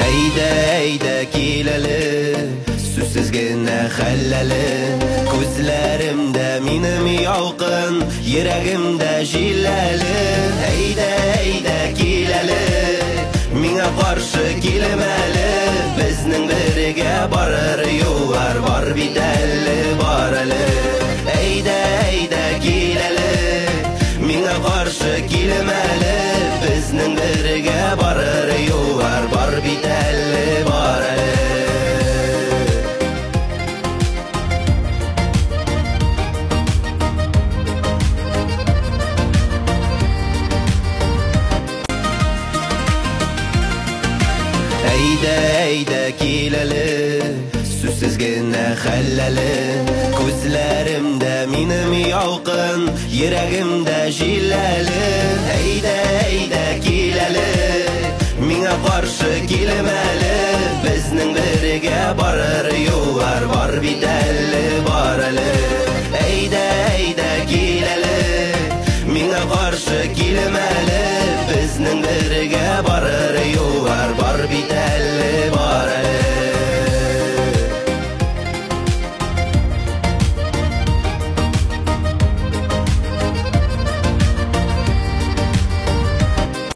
Әйдә киләле, сүзсез генә хәлләле. Күзләремдә минем ялкын, йөрәгемдә җилләле. Әйдә киләле, миңа каршы килмәле. Безнең бергә барыр юллар бар бит әле, бар әле. Әйдә киләле, миңа каршы килмәле. Безнең бергә барыр юллар бар бит әле, бар әле. Әйдә киләле, сүзсез генә хәлләле. Күзләремдә минем ялкын, йөрәгемдә җилләле. Әйдә киләле, миңа каршы килмәле. Безнең бергә барыр юллар бар бит әле.